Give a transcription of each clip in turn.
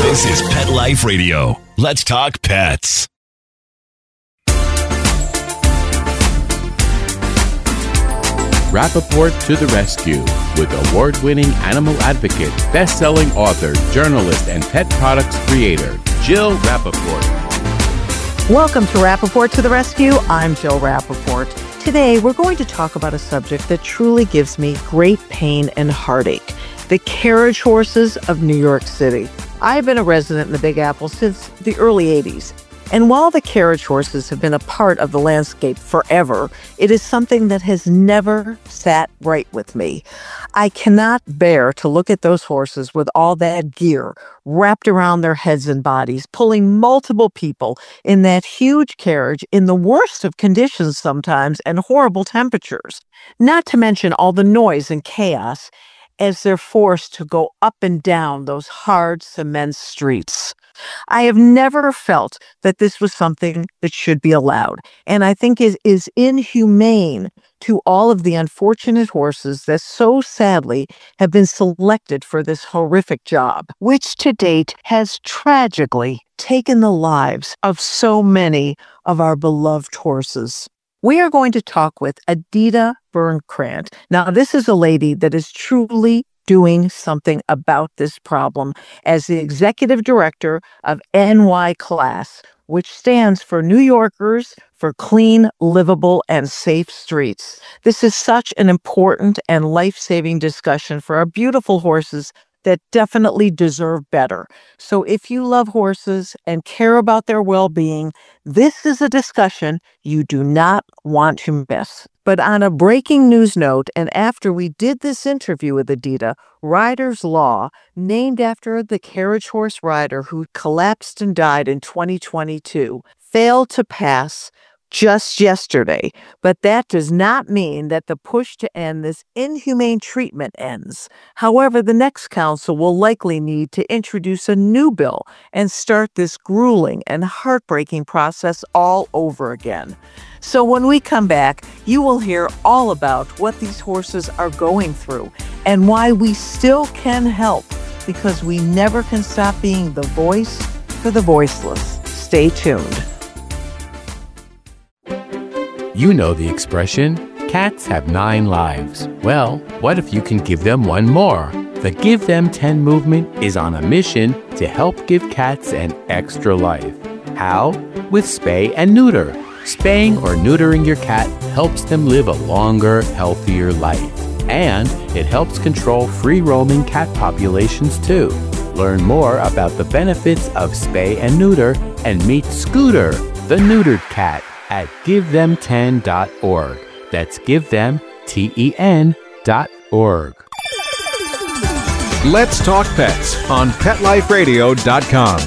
This is Pet Life Radio. Let's talk pets. Rappaport to the rescue with award-winning animal advocate, best-selling author, journalist, and pet products creator, Jill Rappaport. Welcome to Rappaport to the Rescue. I'm Jill Rappaport. Today, we're going to talk about a subject that truly gives me great pain and heartache: the carriage horses of New York City. I've been a resident in the Big Apple since the early 80s. And while the carriage horses have been a part of the landscape forever, it is something that has never sat right with me. I cannot bear to look at those horses with all that gear wrapped around their heads and bodies, pulling multiple people in that huge carriage in the worst of conditions sometimes and horrible temperatures. Not to mention all the noise and chaos as they're forced to go up and down those hard cement streets. I have never felt that this was something that should be allowed, and I think it is inhumane to all of the unfortunate horses that so sadly have been selected for this horrific job, which to date has tragically taken the lives of so many of our beloved horses. We are going to talk with Adita Byrne-Krant. Now, this is a lady that is truly doing something about this problem as the executive director of NY Class, which stands for New Yorkers for Clean, Livable, and Safe Streets. This is such an important and life-saving discussion for our beautiful horses that definitely deserve better. So if you love horses and care about their well-being, this is a discussion you do not want to miss. But on a breaking news note, and after we did this interview with Adita, Riders Law, named after the carriage horse rider who collapsed and died in 2022, failed to pass just yesterday. But that does not mean that the push to end this inhumane treatment ends. However, the next council will likely need to introduce a new bill and start this grueling and heartbreaking process all over again. So when we come back, you will hear all about what these horses are going through and why we still can help, because we never can stop being the voice for the voiceless. Stay tuned. You know the expression, cats have 9 lives. Well, what if you can give them one more? The Give Them 10 movement is on a mission to help give cats an extra life. How? With spay and neuter. Spaying or neutering your cat helps them live a longer, healthier life. And it helps control free-roaming cat populations too. Learn more about the benefits of spay and neuter and meet Scooter, the neutered cat, at GiveThem10.org. That's GiveThem10.org. Let's Talk Pets on PetLifeRadio.com.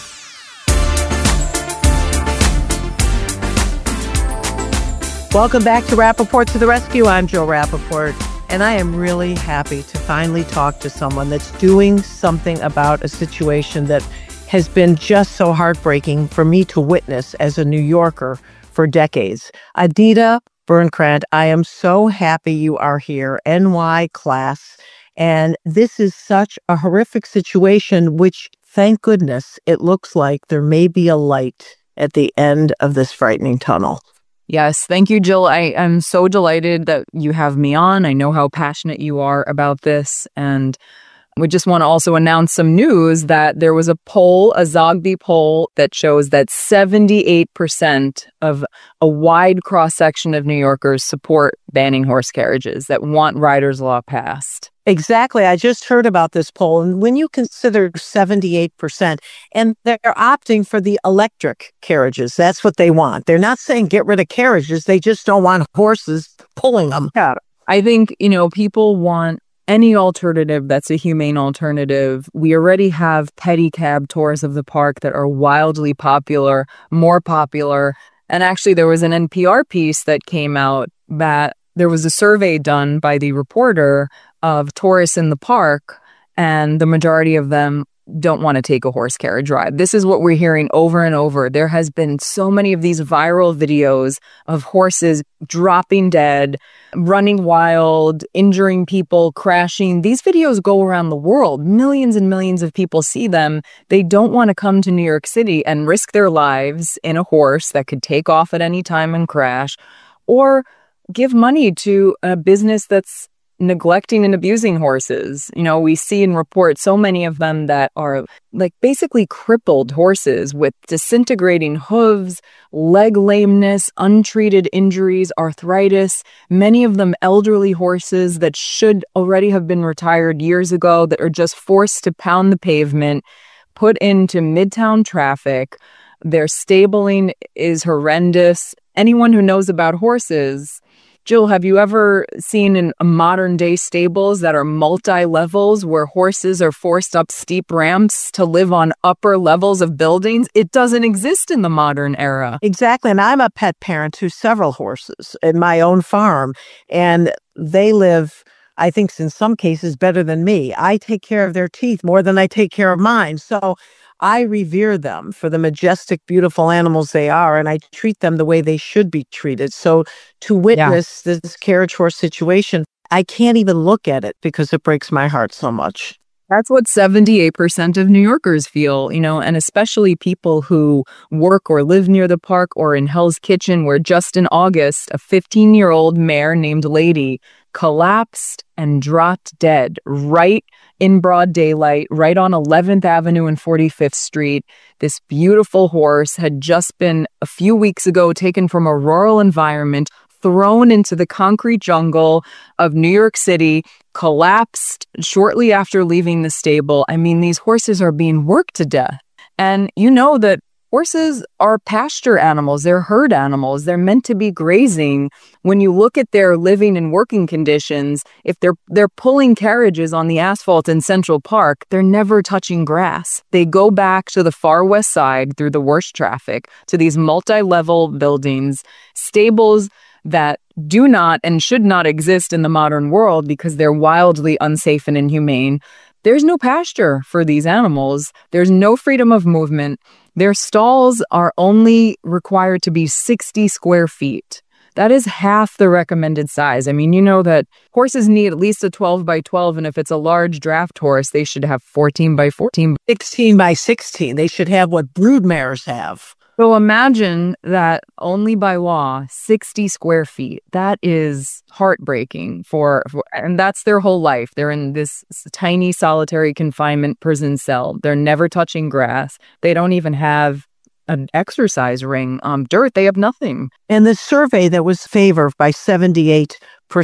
Welcome back to Rappaport to the Rescue. I'm Jill Rappaport, and I am really happy to finally talk to someone that's doing something about a situation that has been just so heartbreaking for me to witness as a New Yorker for decades. Adita Byrne-Krant, I am so happy you are here, NY Class, and this is such a horrific situation, which, thank goodness, it looks like there may be a light at the end of this frightening tunnel. Yes, thank you, Jill. I am so delighted that you have me on. I know how passionate you are about this, and we just want to also announce some news that there was a poll, a Zogby poll, that shows that 78% of a wide cross-section of New Yorkers support banning horse carriages, that want Riders Law passed. Exactly. I just heard about this poll. And when you consider 78%, and they're opting for the electric carriages, that's what they want. They're not saying get rid of carriages. They just don't want horses pulling them. Yeah. I think, people want any alternative that's a humane alternative. We already have pedicab tours of the park that are wildly popular, more popular. And actually, there was an NPR piece that came out that there was a survey done by the reporter of tourists in the park, and the majority of them don't want to take a horse carriage ride. This is what we're hearing over and over. There has been so many of these viral videos of horses dropping dead, running wild, injuring people, crashing. These videos go around the world. Millions and millions of people see them. They don't want to come to New York City and risk their lives in a horse that could take off at any time and crash, or give money to a business that's neglecting and abusing horses. You know, we see and report so many of them that are like basically crippled horses with disintegrating hooves, leg lameness, untreated injuries, arthritis, many of them elderly horses that should already have been retired years ago that are just forced to pound the pavement, put into midtown traffic. Their stabling is horrendous. Anyone who knows about horses, Jill, have you ever seen in modern day stables that are multi-levels where horses are forced up steep ramps to live on upper levels of buildings? It doesn't exist in the modern era. Exactly. And I'm a pet parent to several horses in my own farm, and they live, I think, in some cases better than me. I take care of their teeth more than I take care of mine. So I revere them for the majestic, beautiful animals they are, and I treat them the way they should be treated. So to witness this carriage horse situation, I can't even look at it because it breaks my heart so much. That's what 78% of New Yorkers feel, you know, and especially people who work or live near the park or in Hell's Kitchen, where just in August, a 15-year-old mare named Lady collapsed and dropped dead right in broad daylight, right on 11th Avenue and 45th Street. This beautiful horse had just been a few weeks ago taken from a rural environment, thrown into the concrete jungle of New York City, collapsed shortly after leaving the stable. I mean, these horses are being worked to death. And you know that horses are pasture animals. They're herd animals. They're meant to be grazing. When you look at their living and working conditions, if they're pulling carriages on the asphalt in Central Park, they're never touching grass. They go back to the far west side through the worst traffic to these multi-level buildings, stables that do not and should not exist in the modern world because they're wildly unsafe and inhumane. There's no pasture for these animals. There's no freedom of movement. Their stalls are only required to be 60 square feet. That is half the recommended size. I mean, you know that horses need at least a 12 by 12, and if it's a large draft horse, they should have 14 by 14. 16 by 16. They should have what brood mares have. So imagine that only by law, 60 square feet. That is heartbreaking and that's their whole life. They're in this tiny solitary confinement prison cell. They're never touching grass. They don't even have an exercise ring, dirt. They have nothing. And the survey that was favored by 78%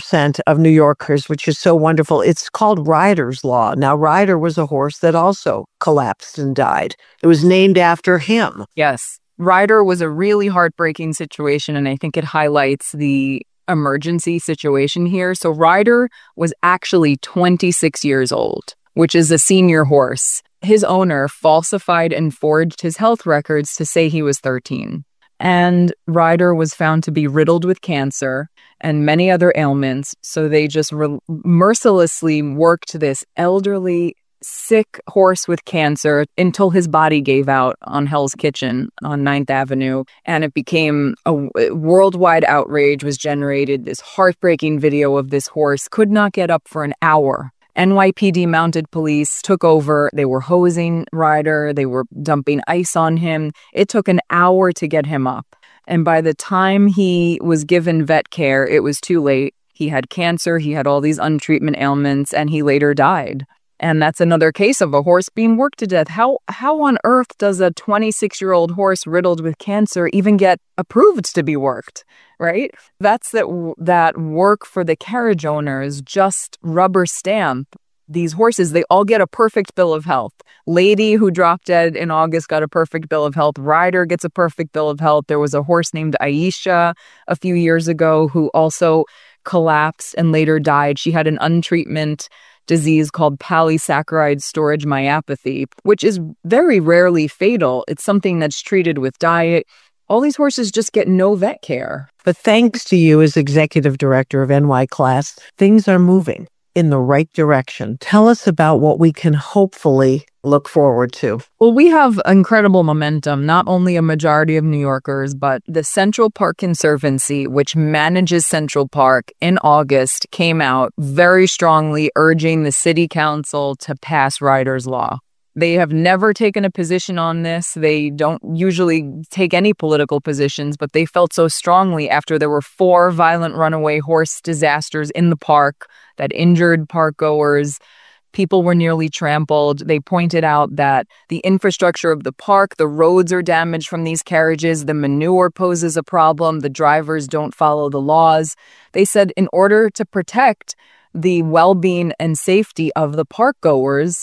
of New Yorkers, which is so wonderful, it's called Ryder's Law. Now, Ryder was a horse that also collapsed and died. It was named after him. Yes. Ryder was a really heartbreaking situation, and I think it highlights the emergency situation here. So Ryder was actually 26 years old, which is a senior horse. His owner falsified and forged his health records to say he was 13. And Ryder was found to be riddled with cancer and many other ailments. So they just mercilessly worked this elderly, sick horse with cancer until his body gave out on Hell's Kitchen on 9th Avenue. And it became a worldwide outrage was generated. This heartbreaking video of this horse could not get up for an hour. NYPD mounted police took over. They were hosing Ryder. They were dumping ice on him. It took an hour to get him up. And by the time he was given vet care, it was too late. He had cancer. He had all these untreatment ailments, and he later died. And that's another case of a horse being worked to death. How on earth does a 26-year-old horse riddled with cancer even get approved to be worked, right? That's that work for the carriage owners just rubber stamp these horses. They all get a perfect bill of health. Lady, who dropped dead in August, got a perfect bill of health. Ryder gets a perfect bill of health. There was a horse named Aisha a few years ago who also collapsed and later died. She had an untreatment disease called polysaccharide storage myopathy, which is very rarely fatal. It's something that's treated with diet. All these horses just get no vet care. But thanks to you as executive director of NY Class, things are moving. in the right direction. Tell us about what we can hopefully look forward to. Well, we have incredible momentum, not only a majority of New Yorkers, but the Central Park Conservancy, which manages Central Park, in August came out very strongly urging the city council to pass Riders Law. They have never taken a position on this. They don't usually take any political positions, but they felt so strongly after there were 4 violent runaway horse disasters in the park that injured park goers. People were nearly trampled. They pointed out that the infrastructure of the park, the roads are damaged from these carriages, the manure poses a problem, the drivers don't follow the laws. They said in order to protect the well-being and safety of the park goers,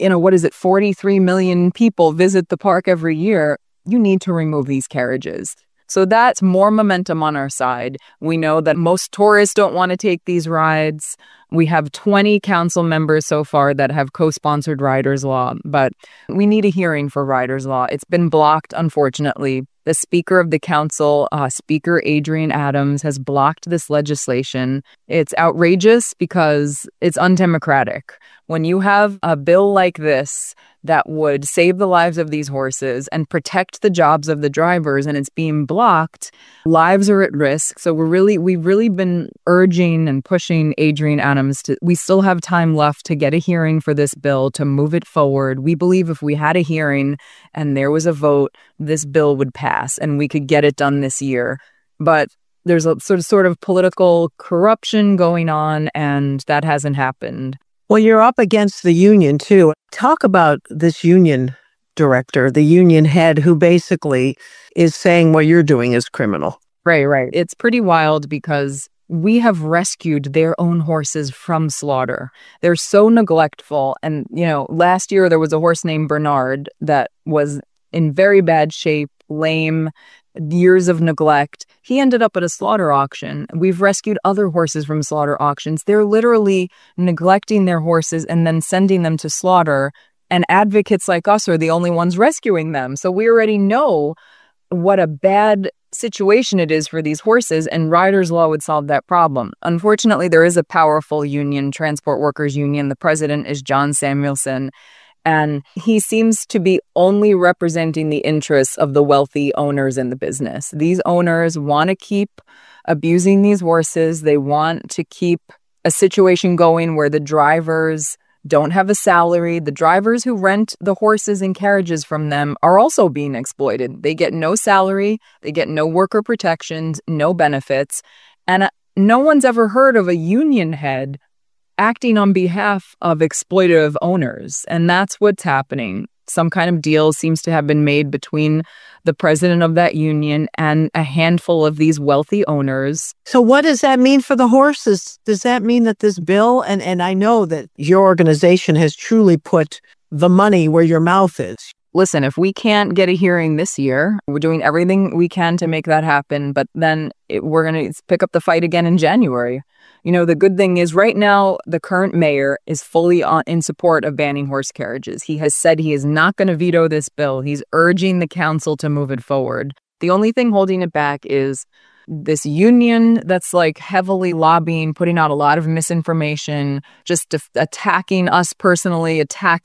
43 million people visit the park every year, you need to remove these carriages. So that's more momentum on our side. We know that most tourists don't want to take these rides. We have 20 council members so far that have co-sponsored Riders Law, but we need a hearing for Riders Law. It's been blocked, unfortunately. The Speaker of the Council, Speaker Adrienne Adams, has blocked this legislation. It's outrageous because it's undemocratic. When you have a bill like this that would save the lives of these horses and protect the jobs of the drivers and it's being blocked, lives are at risk. So we've really been urging and pushing Adrienne Adams we still have time left to get a hearing for this bill, to move it forward. We believe if we had a hearing and there was a vote, this bill would pass and we could get it done this year. But there's a sort of political corruption going on, and that hasn't happened. Well, you're up against the union, too. Talk about this union director, the union head, who basically is saying what you're doing is criminal. Right. It's pretty wild because we have rescued their own horses from slaughter. They're so neglectful. And, last year there was a horse named Bernard that was in very bad shape, lame, years of neglect. He ended up at a slaughter auction. We've rescued other horses from slaughter auctions. They're literally neglecting their horses and then sending them to slaughter. And advocates like us are the only ones rescuing them. So we already know what a bad situation it is for these horses, and Riders Law would solve that problem. Unfortunately, there is a powerful union, Transport Workers Union. The president is John Samuelson. And he seems to be only representing the interests of the wealthy owners in the business. These owners want to keep abusing these horses. They want to keep a situation going where the drivers don't have a salary. The drivers who rent the horses and carriages from them are also being exploited. They get no salary. They get no worker protections, no benefits. And no one's ever heard of a union head acting on behalf of exploitative owners. And that's what's happening. Some kind of deal seems to have been made between the president of that union and a handful of these wealthy owners. So what does that mean for the horses? Does that mean that this bill, and I know that your organization has truly put the money where your mouth is. Listen, if we can't get a hearing this year, we're doing everything we can to make that happen. But then we're going to pick up the fight again in January. The good thing is right now, the current mayor is fully in support of banning horse carriages. He has said he is not going to veto this bill. He's urging the council to move it forward. The only thing holding it back is this union that's heavily lobbying, putting out a lot of misinformation, just attacking us personally,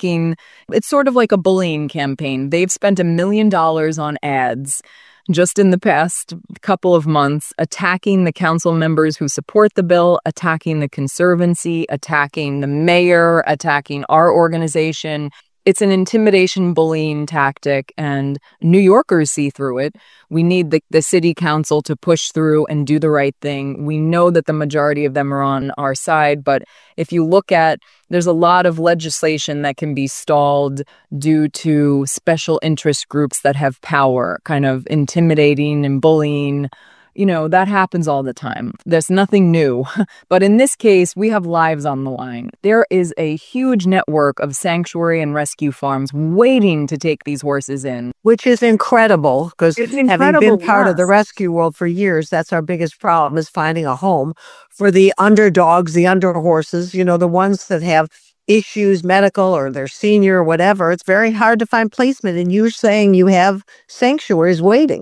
it's sort of like a bullying campaign. They've spent $1 million on ads just in the past couple of months, attacking the council members who support the bill, attacking the Conservancy, attacking the mayor, attacking our organization. It's an intimidation bullying tactic, and New Yorkers see through it. We need the city council to push through and do the right thing. We know that the majority of them are on our side, but if you look at, there's a lot of legislation that can be stalled due to special interest groups that have power, kind of intimidating and bullying. That happens all the time. There's nothing new. But in this case, we have lives on the line. There is a huge network of sanctuary and rescue farms waiting to take these horses in. Which is incredible, because having been part of the rescue world for years, that's our biggest problem, is finding a home for the underdogs, the underhorses, the ones that have issues, medical, or they're senior or whatever. It's very hard to find placement. And you're saying you have sanctuaries waiting.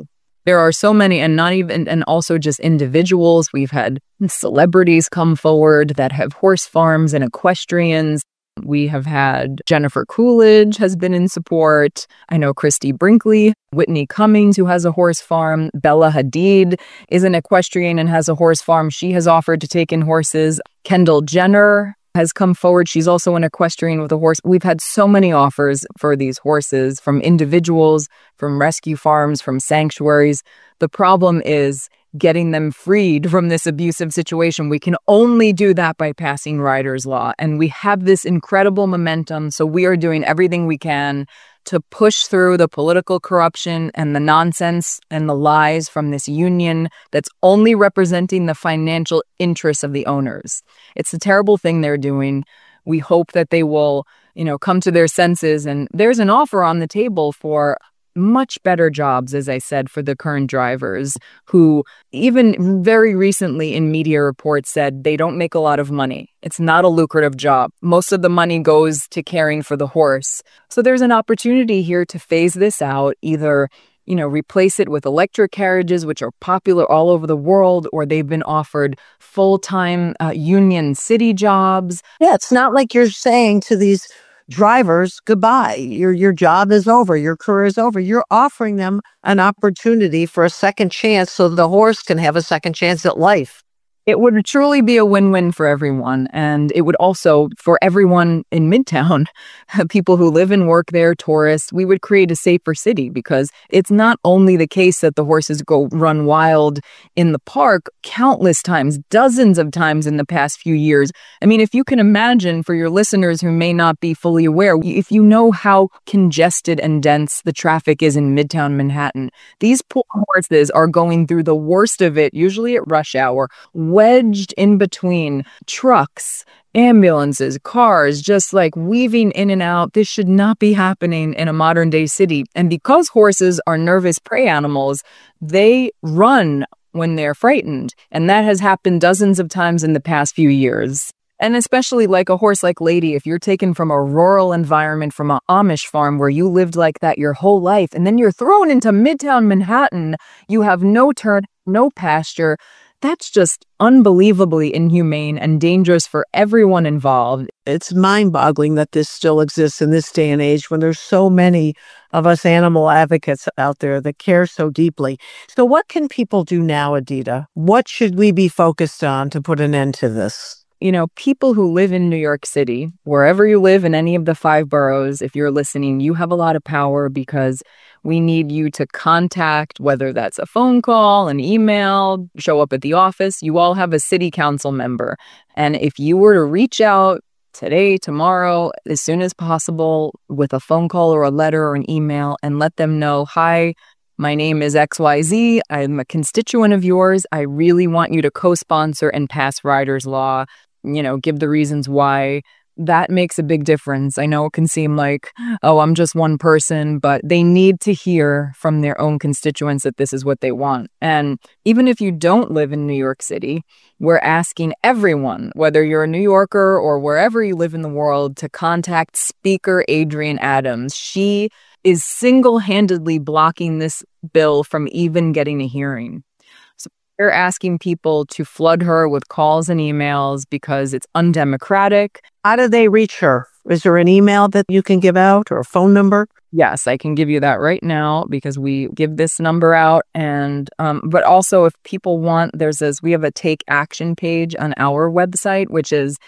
There are so many, and not even, and also just individuals. We've had celebrities come forward that have horse farms and equestrians. We have had Jennifer Coolidge has been in support. I know Christy Brinkley, Whitney Cummings, who has a horse farm. Bella Hadid is an equestrian and has a horse farm. She has offered to take in horses. Kendall Jenner has come forward. She's also an equestrian with a horse. We've had so many offers for these horses from individuals, from rescue farms, from sanctuaries. The problem is getting them freed from this abusive situation. We can only do that by passing Riders' Law. And we have this incredible momentum. So we are doing everything we can to push through the political corruption and the nonsense and the lies from this union that's only representing the financial interests of the owners. It's a terrible thing they're doing. We hope that they will, come to their senses. And there's an offer on the table for much better jobs, as I said, for the current drivers who even very recently in media reports said they don't make a lot of money. It's not a lucrative job. Most of the money goes to caring for the horse. So there's an opportunity here to phase this out, either replace it with electric carriages, which are popular all over the world, or they've been offered full-time union city jobs. Yeah, it's not like you're saying to these drivers, goodbye. Your job is over. Your career is over. You're offering them an opportunity for a second chance so the horse can have a second chance at life. It would truly be a win-win for everyone. And it would also, for everyone in Midtown, people who live and work there, tourists, we would create a safer city, because it's not only the case that the horses go run wild in the park countless times, dozens of times in the past few years. I mean, if you can imagine, for your listeners who may not be fully aware, if you know how congested and dense the traffic is in Midtown Manhattan, these poor horses are going through the worst of it, usually at rush hour, wedged in between trucks, ambulances, cars, just like weaving in and out. This should not be happening in a modern day city. And because horses are nervous prey animals, they run when they're frightened. And that has happened dozens of times in the past few years. And especially like a horse like Lady, if you're taken from a rural environment, from an Amish farm where you lived like that your whole life, and then you're thrown into Midtown Manhattan, you have no turn, no pasture. That's just unbelievably inhumane and dangerous for everyone involved. It's mind-boggling that this still exists in this day and age when there's so many of us animal advocates out there that care so deeply. So what can people do now, Adita? What should we be focused on to put an end to this? People who live in New York City, wherever you live in any of the 5 boroughs, if you're listening, you have a lot of power, because we need you to contact, whether that's a phone call, an email, show up at the office. You all have a city council member. And if you were to reach out today, tomorrow, as soon as possible, with a phone call or a letter or an email, and let them know, hi, my name is XYZ. I'm a constituent of yours. I really want you to co-sponsor and pass Riders' Law. Give the reasons why. That makes a big difference. I know it can seem like, oh, I'm just one person, but they need to hear from their own constituents that this is what they want. And even if you don't live in New York City, we're asking everyone, whether you're a New Yorker or wherever you live in the world, to contact Speaker Adrienne Adams. She is single-handedly blocking this bill from even getting a hearing. We're asking people to flood her with calls and emails because it's undemocratic. How do they reach her? Is there an email that you can give out, or a phone number? Yes, I can give you that right now, because we give this number out. And but also, if people want, we have a take action page on our website, which is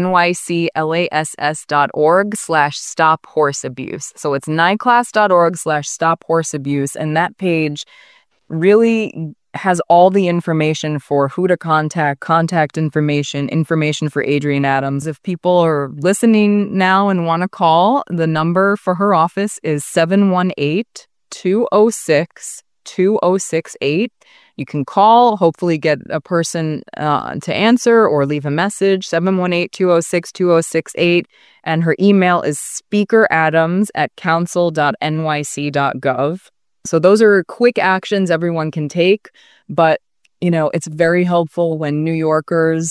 nyclass.org/stop-horse-abuse. So it's nyclass.org/stop-horse-abuse. And that page really has all the information for who to contact information for Adrienne Adams. If people are listening now and want to call, the number for her office is 718-206-2068. You can call, hopefully get a person to answer or leave a message, 718-206-2068. And her email is speakeradams@council.nyc.gov. So those are quick actions everyone can take, but, it's very helpful when New Yorkers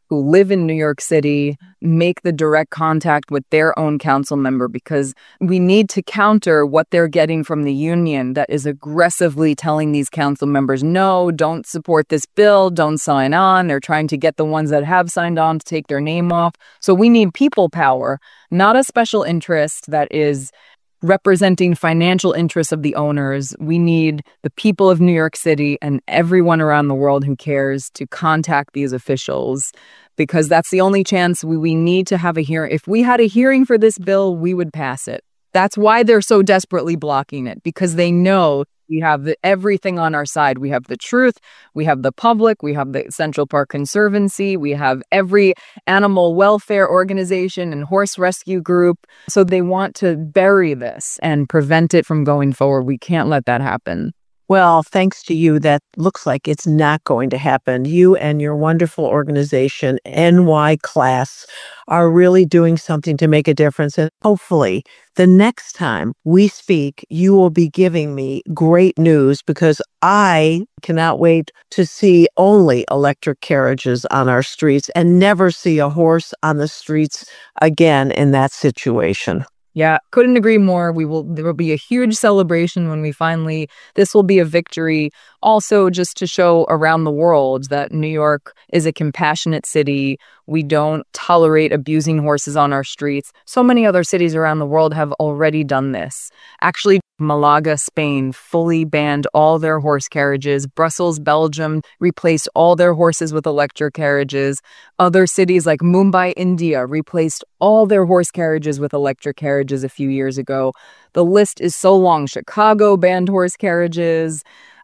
who live in New York City make the direct contact with their own council member, because we need to counter what they're getting from the union that is aggressively telling these council members, no, don't support this bill, don't sign on. They're trying to get the ones that have signed on to take their name off. So we need people power, not a special interest that is representing financial interests of the owners. We need the people of New York City and everyone around the world who cares to contact these officials, because that's the only chance. We need to have a hearing. If we had a hearing for this bill, we would pass it. That's why they're so desperately blocking it, because they know we have everything on our side. We have the truth, we have the public, we have the Central Park Conservancy, we have every animal welfare organization and horse rescue group. So they want to bury this and prevent it from going forward. We can't let that happen. Well, thanks to you, that looks like it's not going to happen. You and your wonderful organization, NY Class, are really doing something to make a difference. And hopefully, the next time we speak, you will be giving me great news, because I cannot wait to see only electric carriages on our streets and never see a horse on the streets again in that situation. Yeah, couldn't agree more. There will be a huge celebration when this will be a victory. Also, just to show around the world that New York is a compassionate city. We don't tolerate abusing horses on our streets. So many other cities around the world have already done this. Actually, Malaga, Spain, fully banned all their horse carriages. Brussels, Belgium, replaced all their horses with electric carriages. Other cities like Mumbai, India, replaced all their horse carriages with electric carriages a few years ago. The list is so long. Chicago banned horse carriages.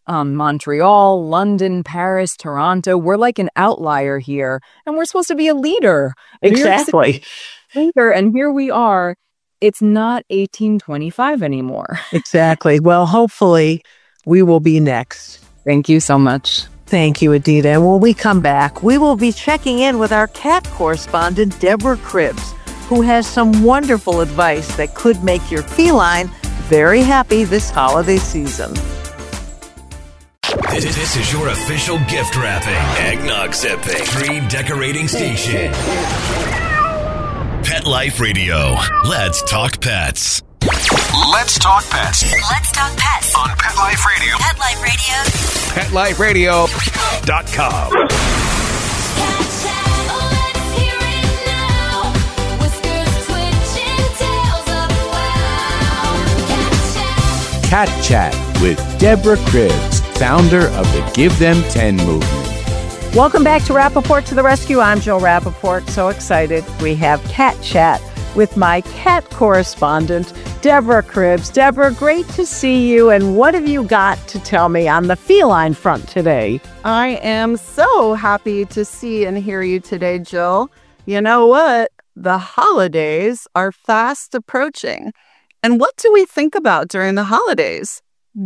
Montreal, London, Paris, Toronto. We're like an outlier here, and we're supposed to be a leader. Exactly. Leader, and here we are. It's not 1825 anymore. Exactly. Well, hopefully we will be next. Thank you so much. Thank you, Adita. And when we come back, we will be checking in with our cat correspondent, Deborah Cribbs, who has some wonderful advice that could make your feline very happy this holiday season. This is your official gift wrapping, eggnog sipping, tree decorating station. Pet Life Radio. Let's talk pets. Let's talk pets. Let's talk pets On Pet Life Radio. Pet Life Radio. PetLifeRadio.com. Cat Chat with Deborah Cribbs, founder of the Give Them 10 movement. Welcome back to Rappaport to the Rescue. I'm Jill Rappaport. So excited. We have Cat Chat with my cat correspondent, Deborah Cribbs. Deborah, great to see you. And what have you got to tell me on the feline front today? I am so happy to see and hear you today, Jill. You know what? The holidays are fast approaching. And what do we think about during the holidays?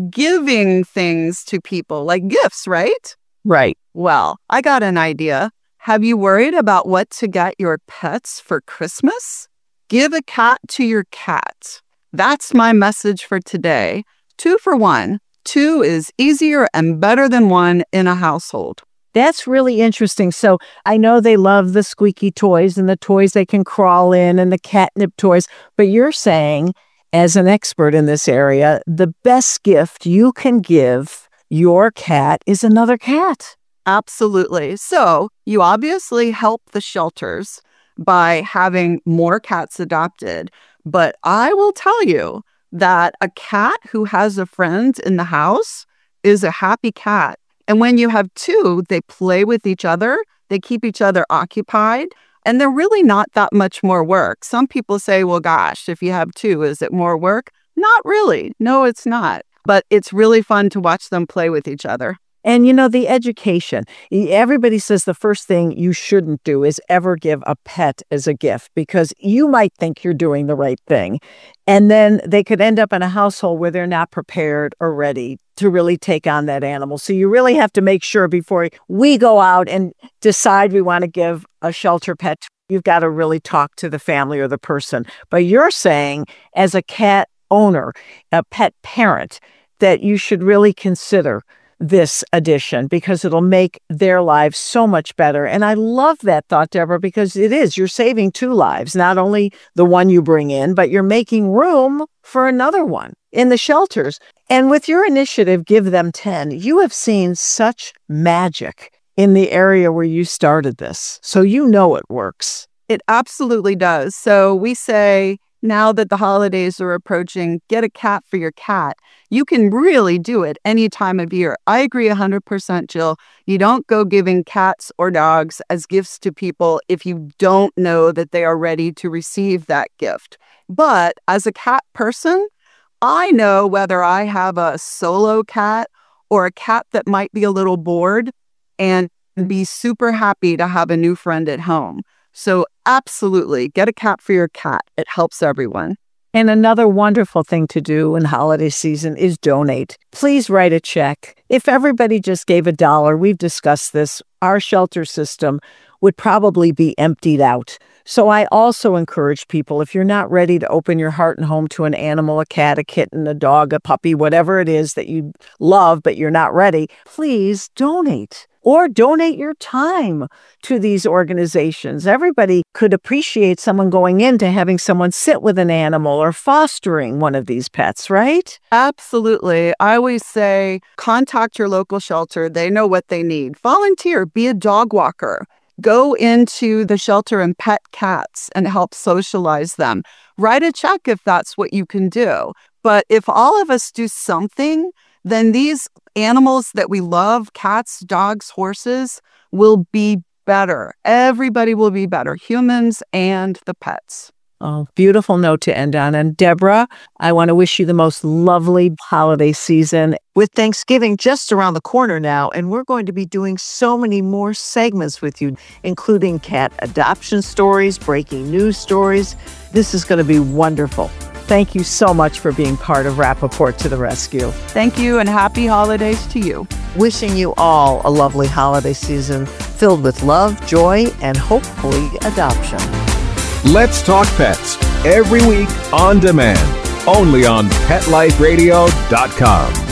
Giving things to people, like gifts, right? Right. Well, I got an idea. Have you worried about what to get your pets for Christmas? Give a cat to your cat. That's my message for today. 2 for 1. 2 is easier and better than 1 in a household. That's really interesting. So I know they love the squeaky toys and the toys they can crawl in and the catnip toys, but you're saying, as an expert in this area, the best gift you can give your cat is another cat. Absolutely. So you obviously help the shelters by having more cats adopted. But I will tell you that a cat who has a friend in the house is a happy cat. And when you have 2, they play with each other, they keep each other occupied, and they're really not that much more work. Some people say, well, gosh, if you have 2, is it more work? Not really. No, it's not. But it's really fun to watch them play with each other. And, you know, the education. Everybody says the first thing you shouldn't do is ever give a pet as a gift, because you might think you're doing the right thing. And then they could end up in a household where they're not prepared or ready to really take on that animal. So you really have to make sure before we go out and decide we want to give a shelter pet, you've got to really talk to the family or the person. But you're saying, as a cat owner, a pet parent, that you should really consider this addition because it'll make their lives so much better. And I love that thought, Deborah, because you're saving 2 lives, not only the one you bring in, but you're making room for another one in the shelters. And with your initiative, Give Them 10, you have seen such magic in the area where you started this. So you know it works. It absolutely does. So we say, now that the holidays are approaching, get a cat for your cat. You can really do it any time of year. I agree 100%, Jill. You don't go giving cats or dogs as gifts to people if you don't know that they are ready to receive that gift. But as a cat person, I know whether I have a solo cat or a cat that might be a little bored and be super happy to have a new friend at home. So absolutely, get a cat for your cat. It helps everyone. And another wonderful thing to do in holiday season is donate. Please write a check. If everybody just gave $1, we've discussed this, our shelter system would probably be emptied out. So I also encourage people, if you're not ready to open your heart and home to an animal, a cat, a kitten, a dog, a puppy, whatever it is that you love, but you're not ready, please donate. Or donate your time to these organizations. Everybody could appreciate someone going into having someone sit with an animal or fostering one of these pets, right? Absolutely. I always say, contact your local shelter. They know what they need. Volunteer, be a dog walker. Go into the shelter and pet cats and help socialize them. Write a check if that's what you can do. But if all of us do something, then these animals that we love, cats, dogs, horses, will be better. Everybody will be better, humans and the pets. Oh, beautiful note to end on. And Deborah, I want to wish you the most lovely holiday season. With Thanksgiving just around the corner now, and we're going to be doing so many more segments with you, including cat adoption stories, breaking news stories. This is going to be wonderful. Thank you so much for being part of Rappaport to the Rescue. Thank you, and happy holidays to you. Wishing you all a lovely holiday season filled with love, joy, and hopefully adoption. Let's Talk Pets, every week on demand, only on PetLifeRadio.com.